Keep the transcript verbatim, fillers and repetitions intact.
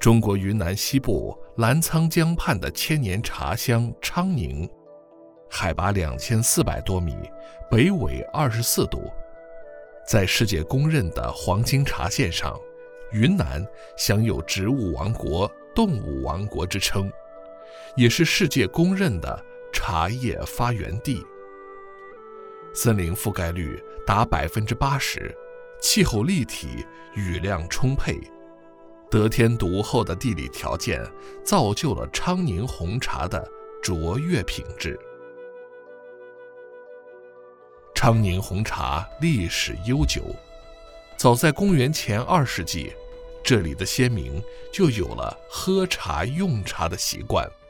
中国云南西部澜沧江畔的千年茶乡昌宁，海拔两千四百多米，北纬二十四度，在世界公认的黄金茶线上，云南享有植物王国、动物王国之称，也是世界公认的茶叶发源地。森林覆盖率达百分之八十，气候立体，雨量充沛，得天独厚的地理条件造就了昌宁红茶的卓越品质。昌宁红茶历史悠久，早在公元前二世纪，这里的先民就有了喝茶用茶的习惯。